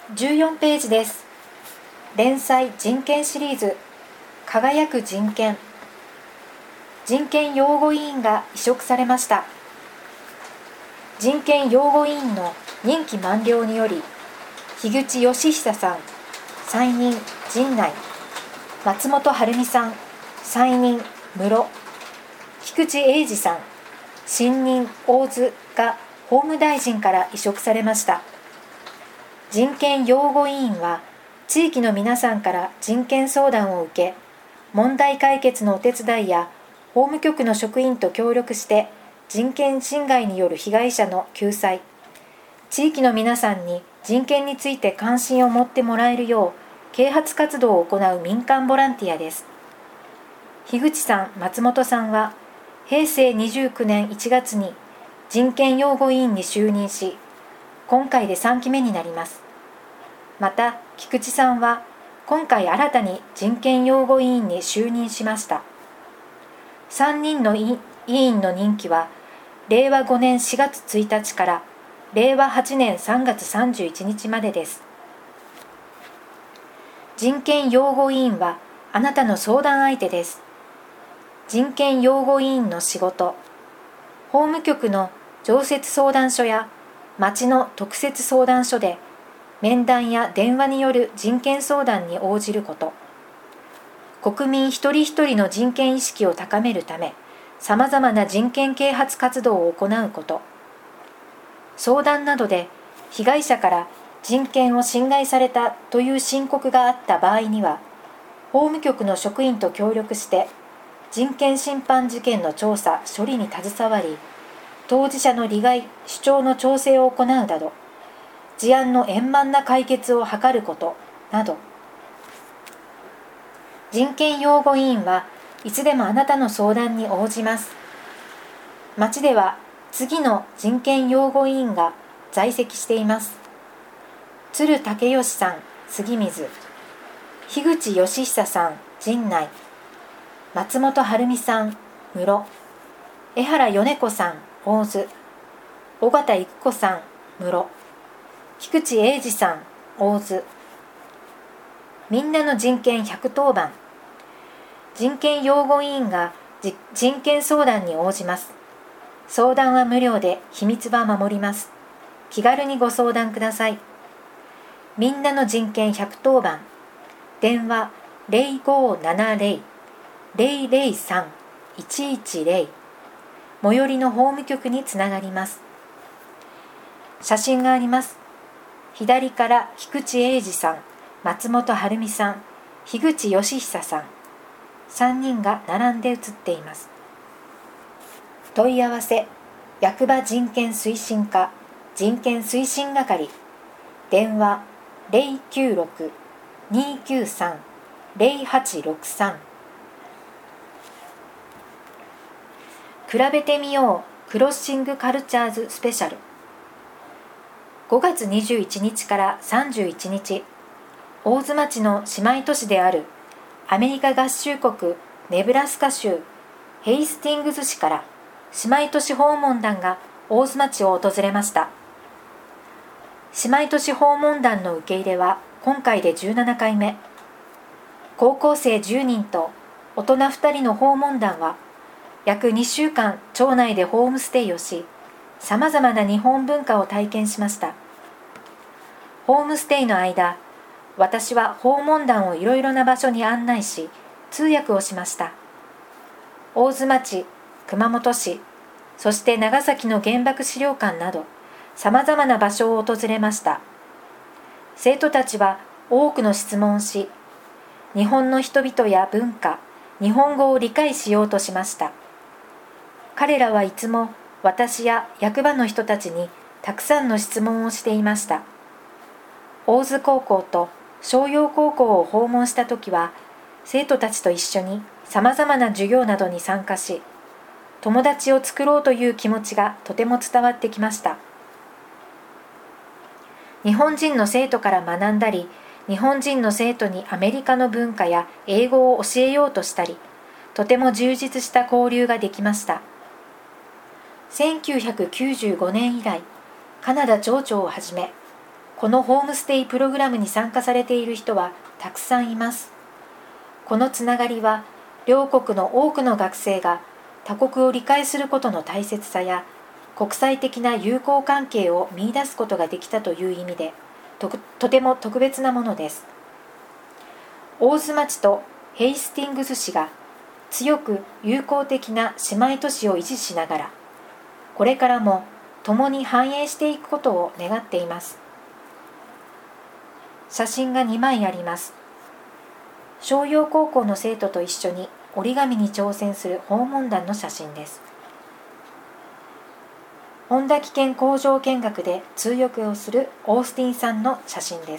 14ページです。連載人権シリーズ輝く人権。人権擁護委員が委嘱されました。人権擁護委員の任期満了により、樋口義久さん再任陣内、松本晴美さん再任室、菊池英二さん新任大津が法務大臣から委嘱されました。人権擁護委員は地域の皆さんから人権相談を受け、問題解決のお手伝いや法務局の職員と協力して人権侵害による被害者の救済、地域の皆さんに人権について関心を持ってもらえるよう啓発活動を行う民間ボランティアです。樋口さん、松本さんは平成29年1月に人権擁護委員に就任し、今回で3期目になります。また菊池さんは今回新たに人権擁護委員に就任しました。3人の委員の任期は令和5年4月1日から令和8年3月31日までです。人権擁護委員はあなたの相談相手です。人権擁護委員の仕事、法務局の常設相談所や町の特設相談所で面談や電話による人権相談に応じること、国民一人一人の人権意識を高めるため、さまざまな人権啓発活動を行うこと、相談などで被害者から人権を侵害されたという申告があった場合には、法務局の職員と協力して人権侵犯事件の調査・処理に携わり、当事者の利害・主張の調整を行うなど、事案の円満な解決を図ることなど。人権擁護委員はいつでもあなたの相談に応じます。町では次の人権擁護委員が在籍しています。鶴武義さん杉水、樋口義久さん陣内、松本晴美さん室、江原米子さん大津、尾形育子さん室、菊池英二さん大津。みんなの人権110番。人権擁護委員が人権相談に応じます。相談は無料で秘密は守ります。気軽にご相談ください。みんなの人権110番。電話0570-003-110。最寄りの法務局につながります。写真があります。左から菊池英二さん、松本晴美さん、樋口義久さん、3人が並んで写っています。問い合わせ、役場人権推進課人権推進係、電話096-293-0863。比べてみようクロッシングカルチャーズスペシャル。5月21日から31日、大津町の姉妹都市であるアメリカ合衆国ネブラスカ州ヘイスティングズ市から姉妹都市訪問団が大津町を訪れました。姉妹都市訪問団の受け入れは今回で17回目。高校生10人と大人2人の訪問団は約2週間町内でホームステイをし、さまざまな日本文化を体験しました。ホームステイの間、私は訪問団をいろいろな場所に案内し、通訳をしました。大津町、熊本市、そして長崎の原爆資料館など、さまざまな場所を訪れました。生徒たちは多くの質問をし、日本の人々や文化、日本語を理解しようとしました。彼らはいつも私や役場の人たちにたくさんの質問をしていました。大津高校と商陽高校を訪問したときは、生徒たちと一緒にさまざまな授業などに参加し、友達を作ろうという気持ちがとても伝わってきました。日本人の生徒から学んだり、日本人の生徒にアメリカの文化や英語を教えようとしたり、とても充実した交流ができました。1995年以来、カナダ町長をはじめ、 このホームステイプログラムに参加されている人はたくさんいます。このつながりは、両国の多くの学生が他国を理解することの大切さや、国際的な友好関係を見出すことができたという意味で、とても特別なものです。大津町とヘイスティングス市が強く友好的な姉妹都市を維持しながら、これからも共に繁栄していくことを願っています。写真が2枚あります。商陽高校の生徒と一緒に折り紙に挑戦する訪問団の写真です。本田技研工場見学で通訳をするオースティンさんの写真です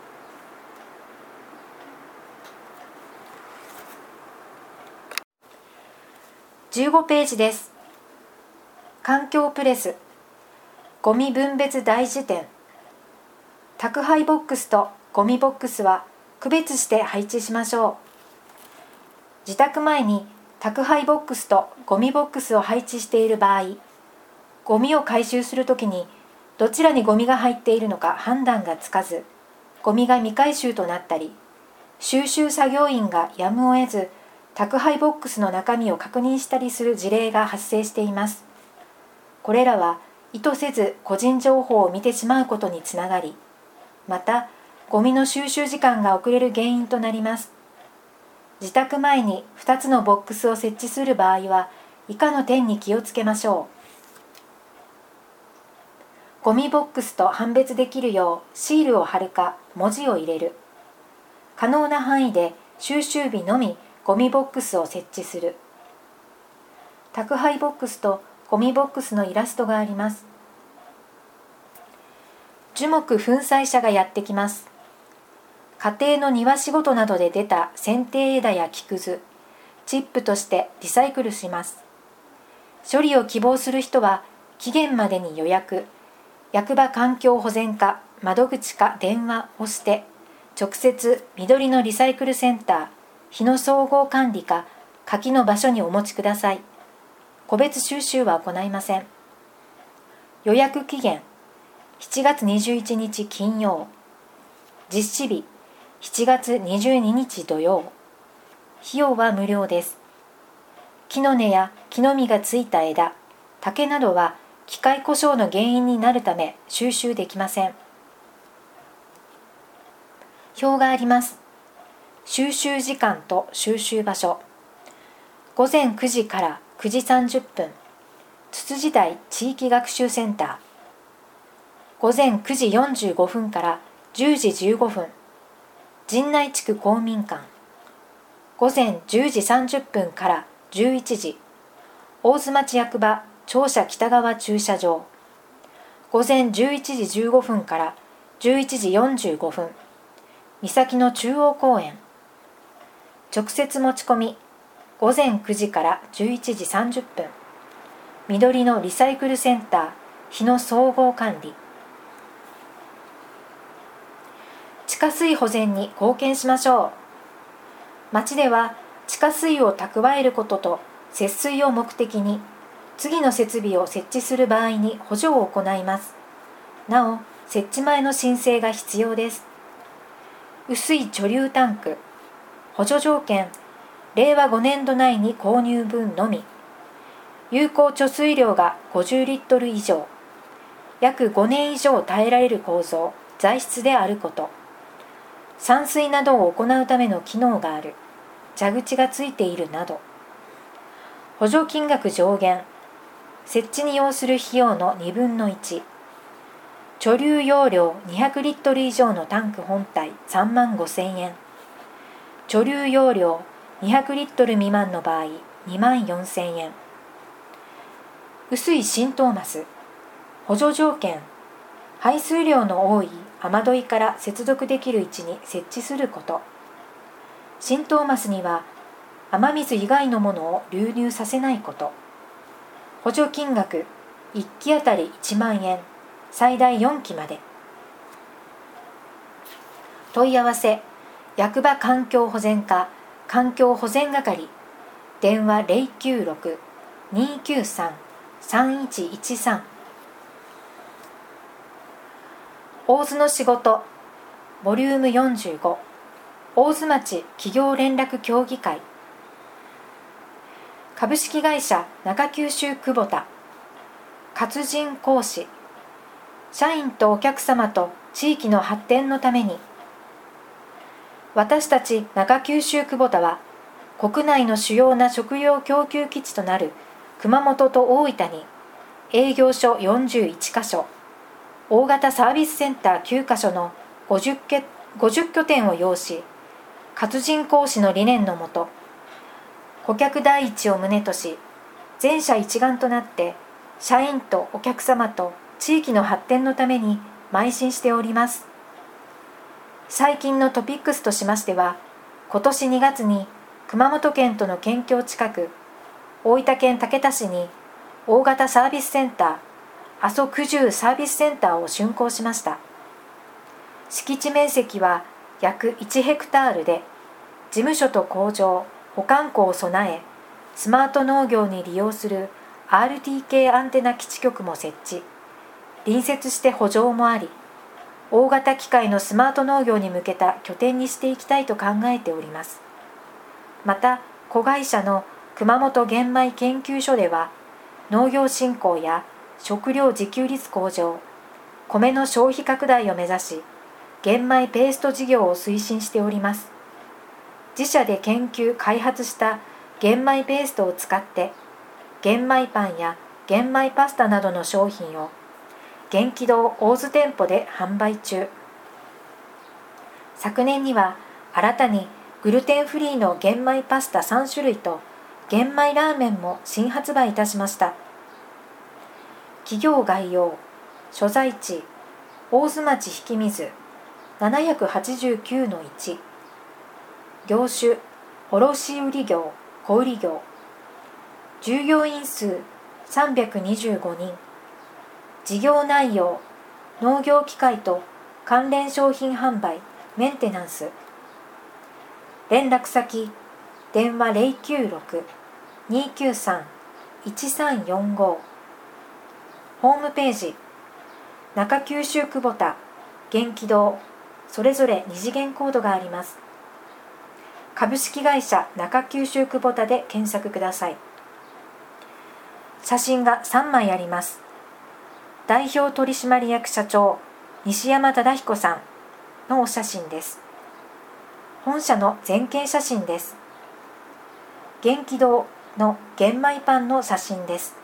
。15ページです。環境プレス、ゴミ分別大辞典。宅配ボックスとゴミボックスは区別して配置しましょう。自宅前に宅配ボックスとゴミボックスを配置している場合、ゴミを回収するときにどちらにゴミが入っているのか判断がつかず、ゴミが未回収となったり、収集作業員がやむを得ず宅配ボックスの中身を確認したりする事例が発生しています。これらは意図せず個人情報を見てしまうことにつながり、またゴミの収集時間が遅れる原因となります。自宅前に2つのボックスを設置する場合は以下の点に気をつけましょう。ゴミボックスと判別できるようシールを貼るか文字を入れる。可能な範囲で収集日のみゴミボックスを設置する。宅配ボックスとゴミボックスのイラストがあります。樹木粉砕車がやってきます。家庭の庭仕事などで出た剪定枝や木くず、チップとしてリサイクルします。処理を希望する人は期限までに予約、役場環境保全課窓口か電話をして直接緑のリサイクルセンター、日野総合管理課柿の場所にお持ちください。個別収集は行いません。予約期限7月21日金曜、実施日7月22日土曜。費用は無料です。木の根や木の実がついた枝、竹などは機械故障の原因になるため収集できません。表があります。収集時間と収集場所。午前9時から9時30分、つつじ台地域学習センター。午前9時45分から10時15分、陣内地区公民館。午前10時30分から11時、大津町役場庁舎北側駐車場。午前11時15分から11時45分、三崎の中央公園。直接持ち込み、午前9時から11時30分、緑のリサイクルセンター日野総合管理。地下水保全に貢献しましょう。町では地下水を蓄えることと節水を目的に次の設備を設置する場合に補助を行います。なお、設置前の申請が必要です。雨水貯留タンク。補助条件、令和5年度内に購入分のみ。有効貯水量が50リットル以上。約5年以上耐えられる構造、材質であること。散水などを行うための機能がある。蛇口がついているなど。補助金額上限。設置に要する費用の2分の1。貯留容量200リットル以上のタンク本体3万5,000円。貯留容量200リットル未満の場合2万4,000円。雨水浸透マス。補助条件、排水量の多い雨どいから接続できる位置に設置すること。浸透マスには雨水以外のものを流入させないこと。補助金額1機あたり1万円、最大4機まで。問い合わせ、役場環境保全課環境保全係、電話 096-293-3113。 大津の仕事ボリューム45大津町企業連絡協議会株式会社中九州久保田活人講師社員とお客様と地域の発展のために私たち中九州久保田は国内の主要な食料供給基地となる熊本と大分に営業所41カ所大型サービスセンター9カ所の50拠点を要し活人講師の理念のもと顧客第一を旨とし全社一丸となって社員とお客様と地域の発展のために邁進しております。最近のトピックスとしましては今年2月に熊本県との県境近く大分県竹田市に大型サービスセンター阿蘇九十サービスセンターを竣工しました。敷地面積は約1ヘクタールで事務所と工場保管庫を備えスマート農業に利用する RTK アンテナ基地局も設置隣接して圃場もあり大型機械のスマート農業に向けた拠点にしていきたいと考えております。また子会社の熊本玄米研究所では農業振興や食料自給率向上米の消費拡大を目指し玄米ペースト事業を推進しております。自社で研究開発した玄米ペーストを使って玄米パンや玄米パスタなどの商品を元気堂大津店舗で販売中。昨年には新たにグルテンフリーの玄米パスタ3種類と玄米ラーメンも新発売いたしました。企業概要所在地大津町引水 789-1 業種卸売業小売業従業員数325人事業内容農業機械と関連商品販売メンテナンス連絡先電話 096-293-1345 ホームページ中九州久保田元気堂それぞれ2次元コードがあります。株式会社中九州久保田で検索ください。写真が3枚あります。代表取締役社長西山忠彦さんのお写真です。本社の全景写真です。元気堂の玄米パンの写真です。